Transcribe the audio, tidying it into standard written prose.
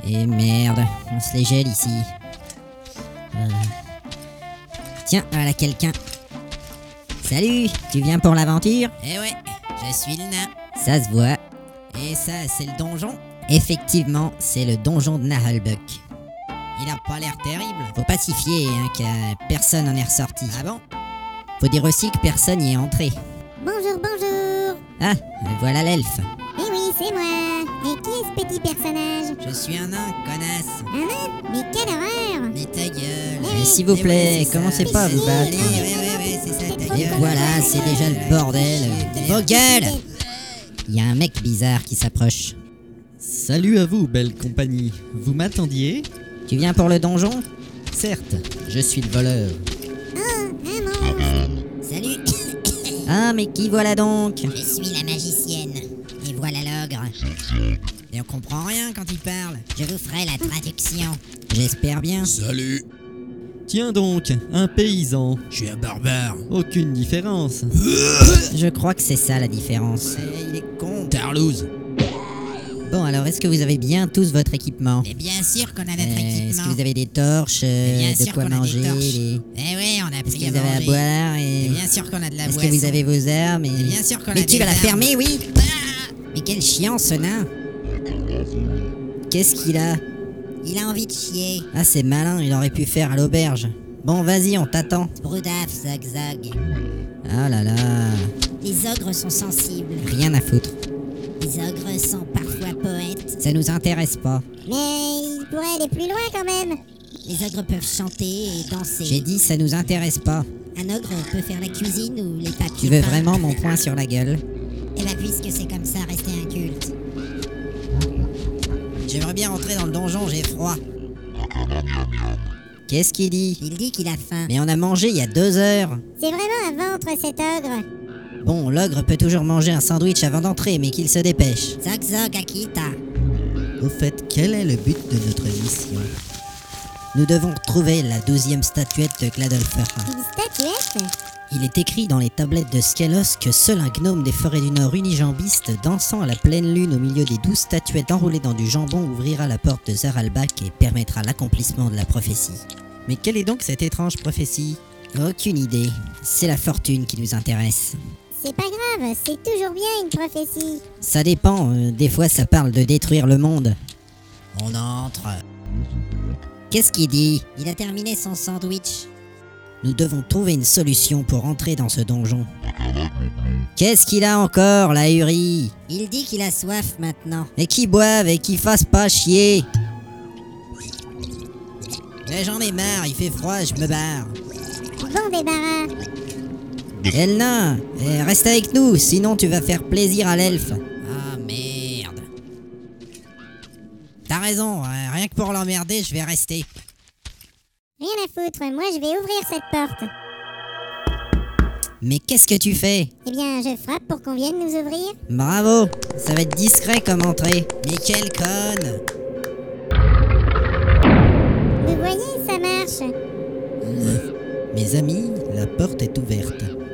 Et merde, on se les gèle ici. Tiens, voilà quelqu'un. Salut, tu viens pour l'aventure? Eh ouais, je suis le nain. Ça se voit. Et ça, c'est le donjon? Effectivement, c'est le donjon de Nahalbuck. Il a pas l'air terrible. Faut pas s'y fier, hein, que personne n'en est ressorti. Ah bon? Faut dire aussi que personne n'y est entré. Bonjour, bonjour. Ah, voilà l'elfe. Eh oui, c'est moi. Et qui est ce petit personnage? Je suis un nain, connasse. Un nain? Mais quelle horreur! Mais ta gueule. Eh oui, S'il vous Eh plaît, ouais, c'est commencez ça. pas à vous battre. Allez, ouais, c'est ça, ta Et gueule. voilà, c'est déjà le bordel. Vos gueules! Il y a un mec bizarre qui s'approche. Salut à vous, belle compagnie. Vous m'attendiez? Tu viens pour le donjon? Certes, je suis le voleur. Oh, un monstre! Salut, Ah, mais qui voilà donc? je suis la magicienne. Et voilà l'ogre. Et on comprend rien quand il parle. Je vous ferai la traduction. J'espère bien. Salut, Tiens donc, un paysan. je suis un barbare. Aucune différence. Je crois que c'est ça la différence. Il est con. Tarlouse. Bon, alors est-ce que vous avez bien tous votre équipement? Mais bien sûr qu'on a notre Est-ce équipement. que vous avez des torches, bien de sûr quoi qu'on a des manger? torches. des- Eh oui, on a Est-ce pris que à vous avez à manger. boire? Et Et... bien sûr qu'on a de la Est-ce boisson. que vous avez vos armes? Et... bien sûr qu'on a Mais tu des vas la armes. fermer, oui! Ah, Mais quel chiant ce nain! Qu'est-ce qu'il a? il a envie de chier. Ah, c'est malin, il aurait pu faire à l'auberge. Bon, vas-y, on t'attend. Broudaf, zag. Ah là là, Les ogres sont sensibles. rien à foutre. Les ogres sont parfois poètes. Ça nous intéresse pas. Mais il pourrait aller plus loin quand même. Les ogres peuvent chanter et danser. J'ai dit, ça nous intéresse pas. Un ogre peut faire la cuisine ou les papiers. Tu veux peints. vraiment mon poing sur la gueule? Eh ben puisque c'est comme ça, restez inculte. J'aimerais bien rentrer dans le donjon, j'ai froid. Qu'est-ce qu'il dit? Il dit qu'il a faim. Mais on a mangé il y a 2 heures. C'est vraiment un ventre cet ogre. Bon, l'ogre peut toujours manger un sandwich avant d'entrer, mais qu'il se dépêche. Zag, Akita. Au fait, quel est le but de notre mission? Nous devons trouver la 12e statuette de Gladolfer. Une statuette? Il est écrit dans les tablettes de Skelos que seul un gnome des forêts du Nord unijambiste, dansant à la pleine lune au milieu des 12 statuettes enroulées dans du jambon, ouvrira la porte de Zaralbak et permettra l'accomplissement de la prophétie. Mais quelle est donc cette étrange prophétie? Aucune idée. C'est la fortune qui nous intéresse. C'est pas grave, c'est toujours bien une prophétie. Ça dépend, des fois ça parle de détruire le monde. On entre. Qu'est-ce qu'il dit? Il a terminé son sandwich. Nous devons trouver une solution pour entrer dans ce donjon. Qu'est-ce qu'il a encore, l'ahuri? Il dit qu'il a soif maintenant. Et qui boive et qui fasse pas chier. Mais j'en ai marre, il fait froid, je me barre. Bon débarras. Elna, reste avec nous, sinon tu vas faire plaisir à l'elfe. Ah merde. T'as raison, rien que pour l'emmerder, je vais rester. Rien à foutre, moi je vais ouvrir cette porte. Mais qu'est-ce que tu fais? Eh bien, je frappe pour qu'on vienne nous ouvrir. Bravo, ça va être discret comme entrée. Mais quelle conne! Vous voyez, ça marche. Mes amis, la porte est ouverte.